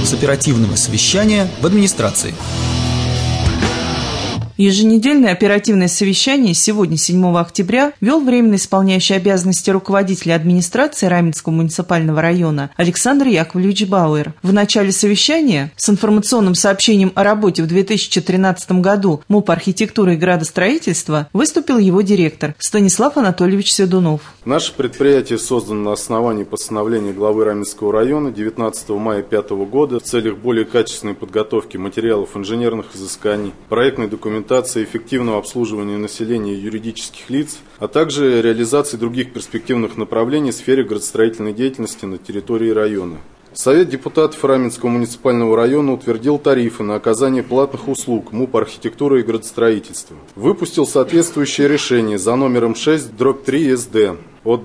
с оперативного совещания в администрации. Еженедельное оперативное совещание сегодня, 7 октября, вел временно исполняющий обязанности руководителя администрации Раменского муниципального района Александр Яковлевич Бауэр. В начале совещания с информационным сообщением о работе в 2013 году МУП «Архитектура и градостроительство» выступил его директор Станислав Анатольевич Седунов. Наше предприятие создано на основании постановления главы Раменского района 19 мая 2005 года в целях более качественной подготовки материалов инженерных изысканий, проектной документации, эффективного обслуживания населения и юридических лиц, а также реализации других перспективных направлений в сфере градостроительной деятельности на территории района. Совет депутатов Раменского муниципального района утвердил тарифы на оказание платных услуг МУП «Архитектура и градостроительство». Выпустил соответствующее решение за номером 6/3 СД от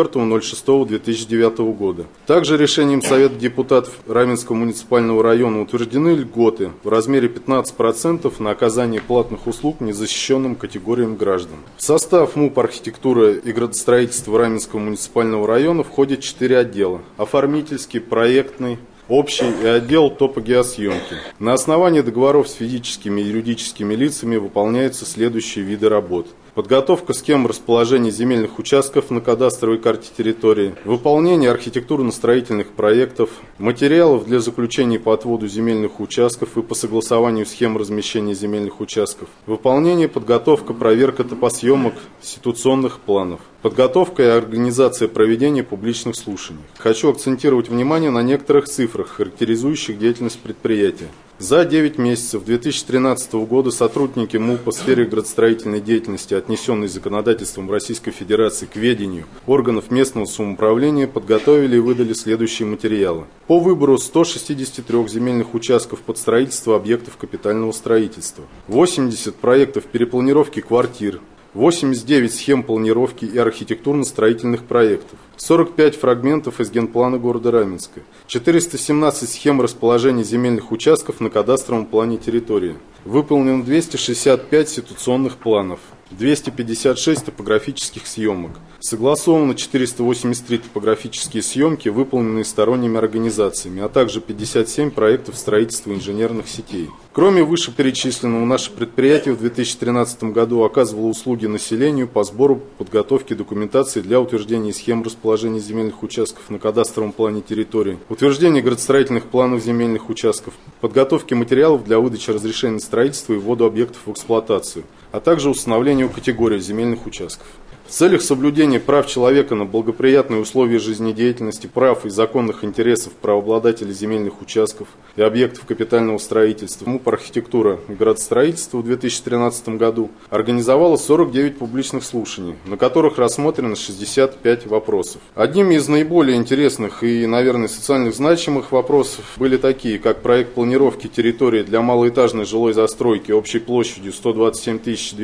24.06.2009 года. Также решением Совета депутатов Раменского муниципального района утверждены льготы в размере 15% на оказание платных услуг незащищенным категориям граждан. В состав МУП «Архитектура и градостроительство» Раменского муниципального района входит 4 отдела: оформительский, проектный, общий и отдел топогеосъемки. На основании договоров с физическими и юридическими лицами выполняются следующие виды работ: подготовка схем расположения земельных участков на кадастровой карте территории, выполнение архитектурно-строительных проектов, материалов для заключения по отводу земельных участков и по согласованию схем размещения земельных участков, выполнение, подготовка, проверка топосъемок, ситуационных планов, подготовка и организация проведения публичных слушаний. Хочу акцентировать внимание на некоторых цифрах, характеризующих деятельность предприятия. За 9 месяцев 2013 года сотрудники МУП по сфере градостроительной деятельности, отнесенной законодательством Российской Федерации к ведению органов местного самоуправления, подготовили и выдали следующие материалы: по выбору 163 земельных участков под строительство объектов капитального строительства, 80 проектов перепланировки квартир, 89 схем планировки и архитектурно-строительных проектов, 45 фрагментов из генплана города Раменска, 417 схем расположения земельных участков на кадастровом плане территории, выполнено 265 ситуационных планов, 256 топографических съемок, согласовано 483 топографические съемки, выполненные сторонними организациями, а также 57 проектов строительства инженерных сетей. Кроме вышеперечисленного, наше предприятие в 2013 году оказывало услуги населению по сбору, подготовке документации для утверждения схем расположения земельных участков на кадастровом плане территории, утверждения градостроительных планов земельных участков, подготовке материалов для выдачи разрешений на строительство и вводу объектов в эксплуатацию, а также установлению категорий земельных участков. В целях соблюдения прав человека на благоприятные условия жизнедеятельности, прав и законных интересов правообладателей земельных участков и объектов капитального строительства, МУП «Архитектура и градостроительство» в 2013 году организовала 49 публичных слушаний, на которых рассмотрено 65 вопросов. Одними из наиболее интересных и, наверное, социально значимых вопросов были такие, как проект планировки территории для малоэтажной жилой застройки общей площадью 127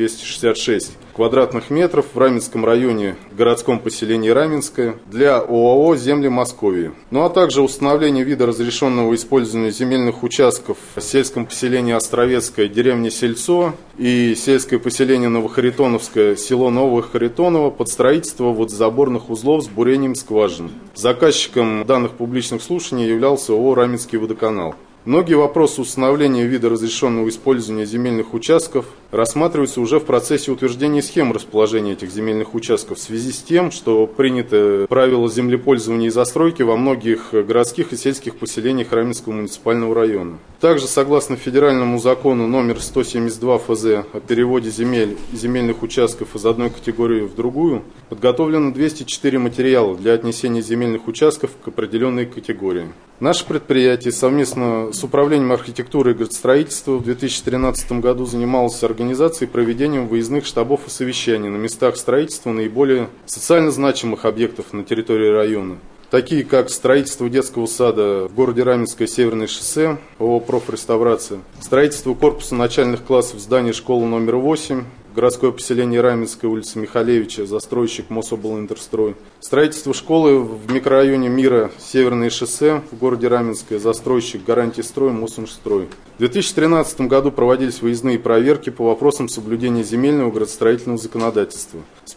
266 квадратных метров в Раменском районе, городском поселении Раменское, для ОАО «Земли Московии». Ну а также установление вида разрешенного использования земельных участков в сельском поселении Островецкое, деревня Сельцо, и сельское поселение Новохаритоновское, село Новохаритоново, под строительство водозаборных узлов с бурением скважин. Заказчиком данных публичных слушаний являлся ООО «Раменский водоканал». Многие вопросы установления вида разрешенного использования земельных участков рассматриваются уже в процессе утверждения схем расположения этих земельных участков в связи с тем, что приняты правила землепользования и застройки во многих городских и сельских поселениях Раменского муниципального района. Также, согласно федеральному закону номер 172 ФЗ о переводе земель и земельных участков из одной категории в другую, подготовлено 204 материала для отнесения земельных участков к определенной категории. Наше предприятие совместно с Управлением архитектуры и градостроительства в 2013 году занималось организацией и проведением выездных штабов и совещаний на местах строительства наиболее социально значимых объектов на территории района, такие как строительство детского сада в городе Раменское Северное шоссе, ООО «Профреставрация», строительство корпуса начальных классов здания школы номер 8, городское поселение Раменское, улица Михалевича, застройщик Мособлинтерстрой. Строительство школы в микрорайоне Мира, Северное шоссе в городе Раменское, застройщик Гарантистрой, Мосунжстрой. В 2013 году проводились выездные проверки по вопросам соблюдения земельного и градостроительного законодательства.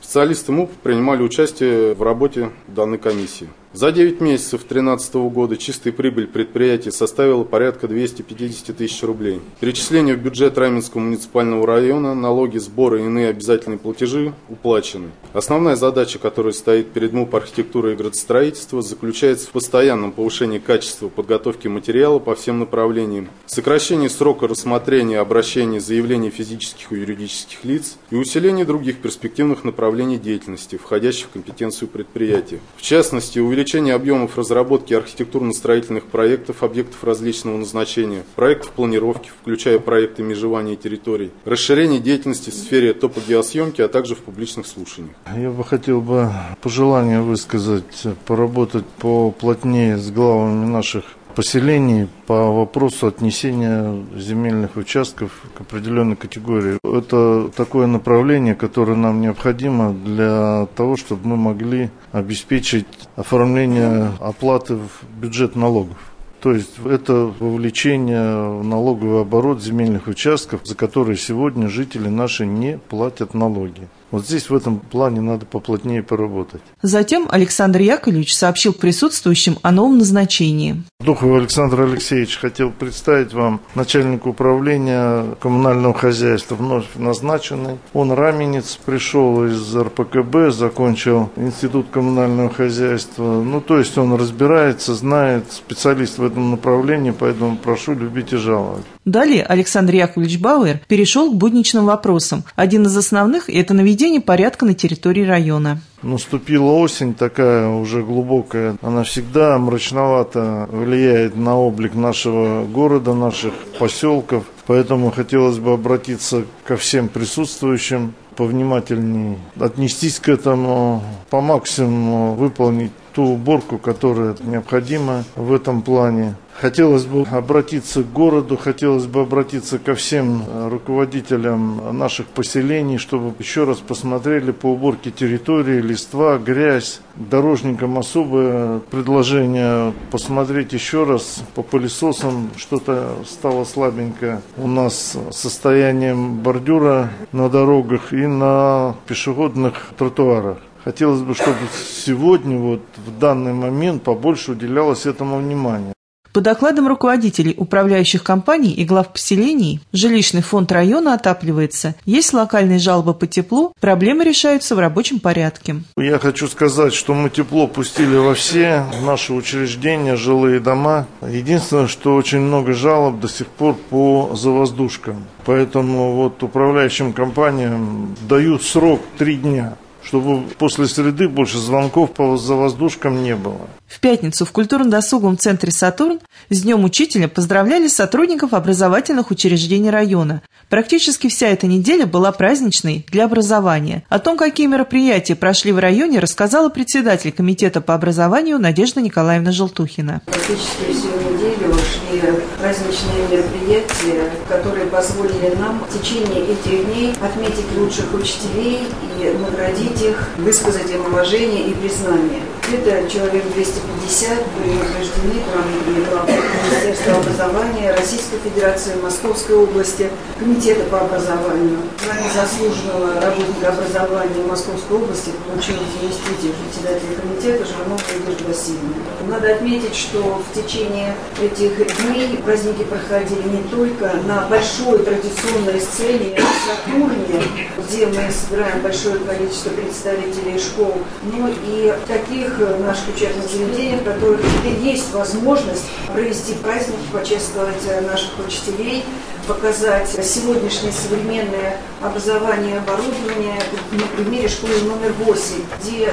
Специалисты МУП принимали участие в работе данной комиссии. За 9 месяцев 2013 года чистая прибыль предприятия составила порядка 250 тысяч рублей. Перечисления в бюджет Раменского муниципального района, налоги, сборы и иные обязательные платежи уплачены. Основная задача, которая стоит перед МУП архитектуры и градостроительства, заключается в постоянном повышении качества подготовки материала по всем направлениям, сокращении срока рассмотрения обращений заявлений физических и юридических лиц и усилении других перспективных направлений деятельности, входящих в компетенцию предприятия. В частности, увеличение объемов разработки архитектурно-строительных проектов объектов различного назначения, проектов планировки, включая проекты межевания территорий, расширение деятельности в сфере топогеосъемки, а также в публичных слушаниях. Я бы хотел пожелание высказать, поработать поплотнее с главами наших поселений по вопросу отнесения земельных участков к определенной категории. Это такое направление, которое нам необходимо для того, чтобы мы могли обеспечить оформление оплаты в бюджет налогов. То есть это вовлечение в налоговый оборот земельных участков, за которые сегодня жители наши не платят налоги. Вот здесь в этом плане надо поплотнее поработать. Затем Александр Яковлевич сообщил присутствующим о новом назначении. Духов Александр Алексеевич хотел представить вам начальника управления коммунального хозяйства, вновь назначенный. Он раменец, пришел из РПКБ, закончил институт коммунального хозяйства. То есть он разбирается, знает, специалист в этом направлении, поэтому прошу любить и жаловать. Далее Александр Яковлевич Бауэр перешел к будничным вопросам. Один из основных – это наведение порядка на территории района. Наступила осень такая уже глубокая. Она всегда мрачновато влияет на облик нашего города, наших поселков. Поэтому хотелось бы обратиться ко всем присутствующим, повнимательнее отнестись к этому, по максимуму выполнить ту уборку, которая необходима в этом плане. Хотелось бы обратиться к городу, хотелось бы обратиться ко всем руководителям наших поселений, чтобы еще раз посмотрели по уборке территории, листва, грязь. Дорожникам особое предложение посмотреть еще раз по пылесосам. Что-то стало слабенько у нас с состоянием бордюра на дорогах и на пешеходных тротуарах. Хотелось бы, чтобы сегодня, в данный момент, побольше уделялось этому внимания. По докладам руководителей управляющих компаний и глав поселений, жилищный фонд района отапливается. Есть локальные жалобы по теплу, проблемы решаются в рабочем порядке. Я хочу сказать, что мы тепло пустили во все наши учреждения, жилые дома. Единственное, что очень много жалоб до сих пор по завоздушкам. Поэтому управляющим компаниям дают срок 3 дня. Чтобы после среды больше звонков по завоздушкам не было. В пятницу в культурно-досуговом центре «Сатурн» с Днем Учителя поздравляли сотрудников образовательных учреждений района. Практически вся эта неделя была праздничной для образования. О том, какие мероприятия прошли в районе, рассказала председатель комитета по образованию Надежда Николаевна Желтухина. Практически всю неделю шли праздничные мероприятия, которые позволили нам в течение этих дней отметить лучших учителей и наградить их, высказать им уважение и признание. Это человек 250 были награждены грамотами Министерства образования Российской Федерации, Московской области, Комитета по образованию. Звание заслуженного работника образования Московской области получил заместитель председателя комитета Жирнова Надежда Васильевна. Надо отметить, что в течение этих дней праздники проходили не только на большой традиционной сцене в Сатурне, где мы собираем большое количество представителей школ, но и таких наших учебных заведениях, в которых теперь есть возможность провести праздник, почествовать наших учителей, показать сегодняшнее современное образование и оборудование на примере школы номер 8, где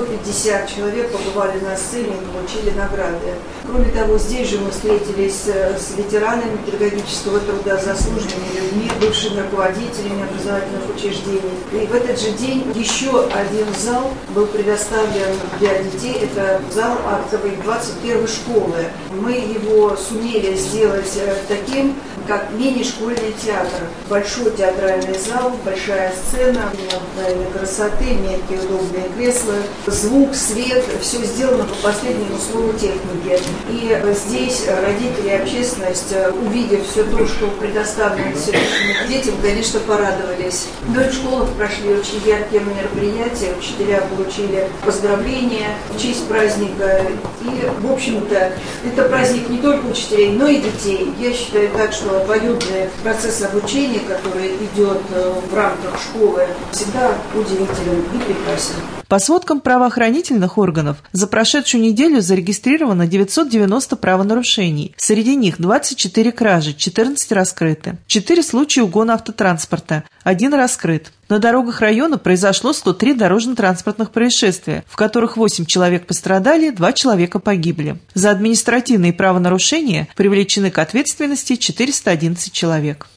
150 человек побывали на сцене и получили награды. Кроме того, здесь же мы встретились с ветеранами педагогического труда, заслуженными людьми, бывшими руководителями образовательных учреждений. И в этот же день еще один зал был предоставлен для детей. Это зал актовой 21-й школы. Мы его сумели сделать таким, как менее синий школьный театр. Большой театральный зал, большая сцена, необыкновенной красоты, мягкие удобные кресла, звук, свет, все сделано по последнему слову техники. И здесь родители и общественность, увидев все то, что предоставлено сегодняшним детям, конечно, порадовались. Но и в школах прошли очень яркие мероприятия, учителя получили поздравления в честь праздника. И, в общем-то, это праздник не только учителей, но и детей. Я считаю так, что обоюдный процесс обучения, который идет в рамках школы, всегда удивителен и прекрасен. По сводкам правоохранительных органов, за прошедшую неделю зарегистрировано 990 правонарушений. Среди них 24 кражи, 14 раскрыты. 4 случая угона автотранспорта, 1 раскрыт. На дорогах района произошло 103 дорожно-транспортных происшествия, в которых 8 человек пострадали, 2 человека погибли. За административные правонарушения привлечены к ответственности 411 человек.